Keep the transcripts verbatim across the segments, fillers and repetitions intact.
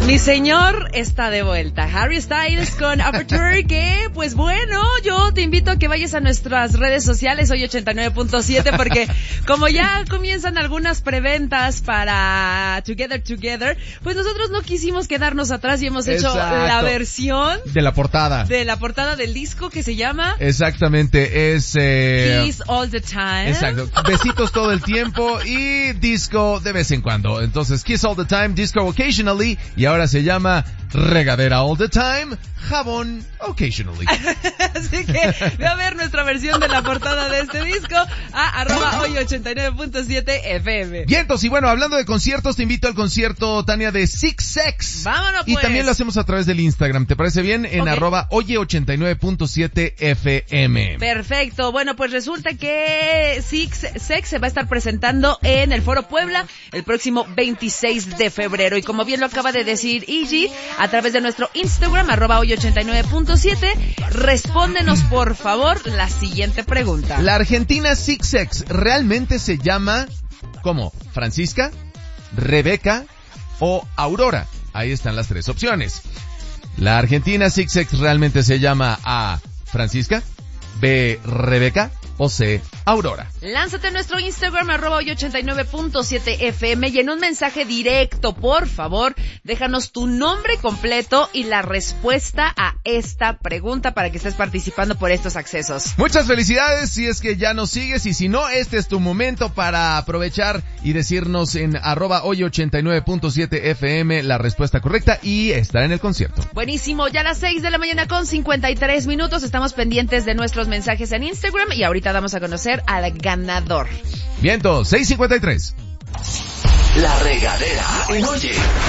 Mi señor está de vuelta. Harry Styles con Aperture, que pues bueno, yo te invito a que vayas a nuestras redes sociales, hoy ochenta y nueve punto siete, porque como ya comienzan algunas preventas para Together Together, pues nosotros no quisimos quedarnos atrás y hemos hecho Exacto. la versión de la portada. De la portada del disco que se llama Exactamente, es eh... Kiss All the Time. Exacto, besitos todo el tiempo y disco de vez en cuando. Entonces, Kiss All the Time, Disco Occasionally, y ahora se llama Regadera All the Time, Jabón Occasionally. Así que ve a ver nuestra versión de la portada de este disco a arroba hoy ochenta y nueve punto siete F M. Vientos, y bueno, hablando de conciertos, te invito al concierto, Tania, de Six Sex. Vámonos pues. Y también lo hacemos a través del Instagram, ¿te parece bien? En Okay. arroba oye ochenta y nueve punto siete F M. Perfecto, bueno, pues resulta que Six Sex se va a estar presentando en el Foro Puebla el próximo veintiséis de febrero. Y como bien lo acaba de decir Iggy, a través de nuestro Instagram, arroba hoy ochenta y nueve punto siete, respóndenos por favor la siguiente pregunta. La argentina Six Sex realmente se llama ¿cómo? ¿Francisca, Rebeca o Aurora? Ahí están las tres opciones. La argentina Six Sex realmente se llama A, Francisca, B, Rebeca o C, Aurora. Lánzate a nuestro Instagram, arroba hoy ochenta y nueve punto siete F M, y en un mensaje directo, por favor, déjanos tu nombre completo y la respuesta a esta pregunta para que estés participando por estos accesos. Muchas felicidades si es que ya nos sigues, y si no, este es tu momento para aprovechar y decirnos en arroba hoy ochenta y nueve punto siete F M la respuesta correcta y estar en el concierto. Buenísimo, ya a las seis de la mañana con cincuenta y tres minutos, estamos pendientes de nuestros mensajes en Instagram y ahorita damos a conocer al ganador. Viento, seis cincuenta y tres. La Regadera en Oye.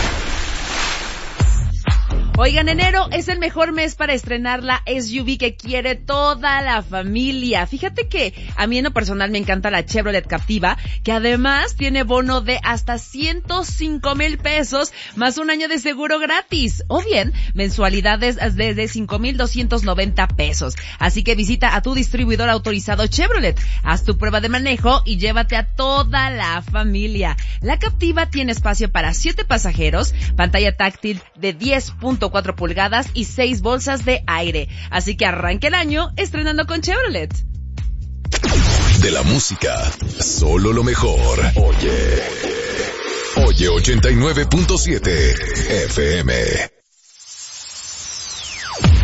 Oigan, enero es el mejor mes para estrenar la S U V que quiere toda la familia. Fíjate que a mí en lo personal me encanta la Chevrolet Captiva, que además tiene bono de hasta ciento cinco mil pesos más un año de seguro gratis, o bien mensualidades desde cinco mil doscientos noventa pesos. Así que visita a tu distribuidor autorizado Chevrolet, haz tu prueba de manejo y llévate a toda la familia. La Captiva tiene espacio para siete pasajeros, pantalla táctil de diez punto cuatro pulgadas y seis bolsas de aire. Así que arranque el año estrenando con Chevrolet. De la música, solo lo mejor. Oye, Oye ochenta y nueve punto siete F M.